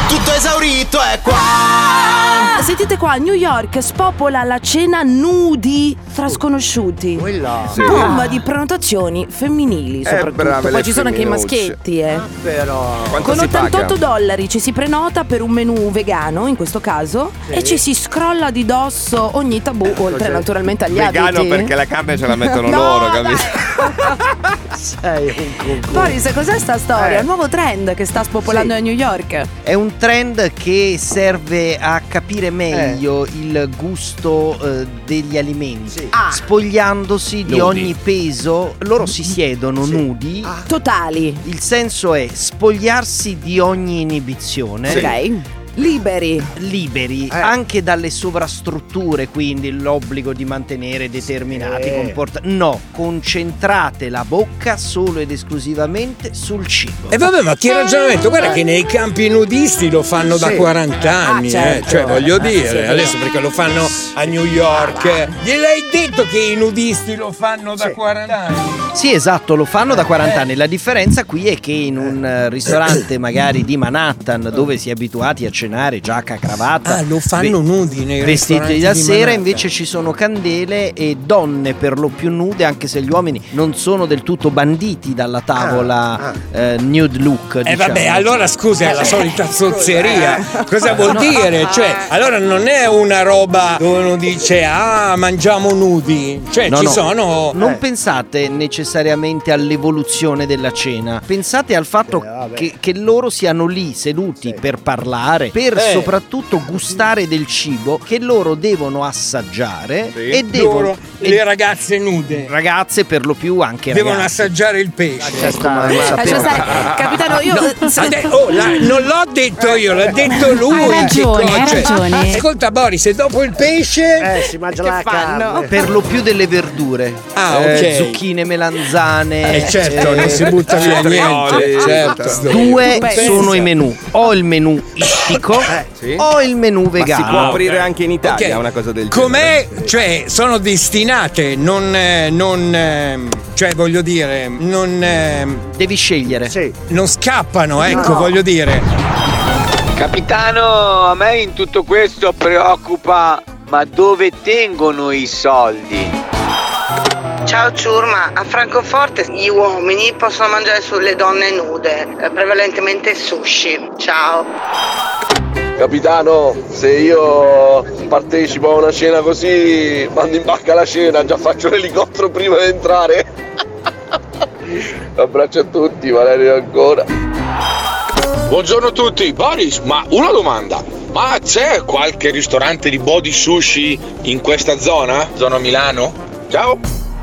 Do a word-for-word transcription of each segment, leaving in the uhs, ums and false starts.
Tutto esaurito è qua. Sentite qua, New York spopola la cena nudi tra sconosciuti. Sì. Bomba di prenotazioni femminili soprattutto. brave Poi le ci sono anche i femminucce. maschietti, eh. Ah, però. Quanto Con si ottantotto paga? dollari ci si prenota per un menù vegano, in questo caso, Sì. e ci si scrolla di dosso ogni tabù, oltre cos'è? naturalmente agli Vegano abiti. perché la carne ce la mettono No, loro, dai. capito? Sei un cucù. Boris, cos'è sta storia? Eh. Il nuovo trend che sta spopolando Sì. a New York. È un trend che serve a capire meglio il gusto eh, degli alimenti. Sì. Ah. Spogliandosi di Nudi. ogni peso, loro si siedono Sì. nudi. Ah. Totali. Il senso è spogliarsi di ogni inibizione. Ok. Liberi. Liberi Eh. anche dalle sovrastrutture, quindi l'obbligo di mantenere determinati Sì. comportamenti. No, concentrate la bocca solo ed esclusivamente sul cibo. E vabbè, ma che ragionamento? Guarda che nei campi nudisti lo fanno da Sì. quaranta anni, Ah, certo. eh. Cioè, voglio dire, sì. adesso perché lo fanno a New York. Gliel'hai detto che i nudisti lo fanno da Sì. quaranta anni? Sì, esatto, lo fanno da quaranta Eh. anni. La differenza qui è che in un eh, ristorante magari di Manhattan, dove si è abituati a cenare giacca, cravatta, Ah, lo fanno ve- nudi nei vestiti ristoranti da di sera, Manhattan. invece ci sono candele e donne per lo più nude, anche se gli uomini non sono del tutto banditi dalla tavola Ah, eh, nude look. Eh diciamo. vabbè, allora scusa, è la solita zozzeria. Cosa vuol dire? Cioè, allora non è una roba dove uno dice "Ah, mangiamo nudi". Cioè, No, ci no, sono non Eh. pensate necessariamente all'evoluzione della cena, pensate al fatto Eh, vabbè. che, che loro siano lì seduti Sì. per parlare, per Eh. soprattutto gustare del cibo che loro devono assaggiare Sì. e devono loro, e- le ragazze nude ragazze per lo più anche devono ragazze. assaggiare il pesce. C'è sta- lo Lascia sapevo. stare. Capitano, io Ha de- oh, la- non l'ho detto io, l'ha detto lui. Hai ragione, che hai cioè- ragione. Ascolta Boris, e dopo il pesce? Eh, si mangia Che la fanno? carne. Per lo più delle verdure. Ah, Eh, ok. zucchine, melanzane. Eh certo, eh, non si butta via niente. cetrioli, Certo. Due Beh, sono pensa. i menù, o il menù ittico Sì. o il menù Ma si vegano. può aprire anche in Italia Ok. una cosa del Com'è? genere? Cioè, sono destinate, non. eh, non eh, cioè, voglio dire, non. eh, Devi scegliere. Sì. non scappano, ecco, No. voglio dire. Capitano, a me in tutto questo preoccupa, ma dove tengono i soldi? Ciao Ciurma, a Francoforte gli uomini possono mangiare sulle donne nude, eh, prevalentemente sushi. Ciao. Capitano, se io partecipo a una cena così, mando in barca la cena, già faccio l'elicottero prima di entrare. Abbraccio a tutti, Valerio ancora. Buongiorno a tutti, Boris, ma una domanda, ma c'è qualche ristorante di body sushi in questa zona? Zona Milano? Ciao!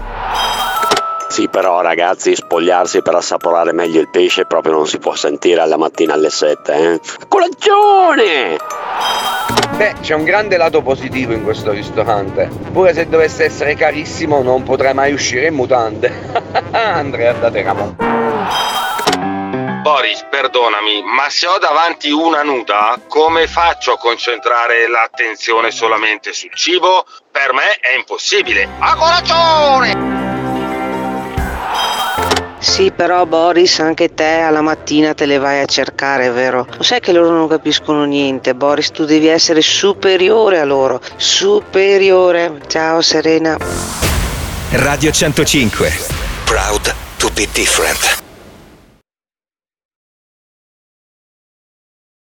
Sì, però ragazzi, spogliarsi per assaporare meglio il pesce proprio non si può sentire alla mattina alle sette, eh? Colazione! Beh, c'è un grande lato positivo in questo ristorante. Pure se dovesse essere carissimo non potrei mai uscire in mutande. Andrea da Teramo. Boris, perdonami, ma se ho davanti una nuda, come faccio a concentrare l'attenzione solamente sul cibo? Per me è impossibile. A colazione! Sì, però Boris, anche te alla mattina te le vai a cercare, vero? Lo sai che loro non capiscono niente, Boris, tu devi essere superiore a loro. Superiore. Ciao Serena. Radio centocinque. Proud to be different.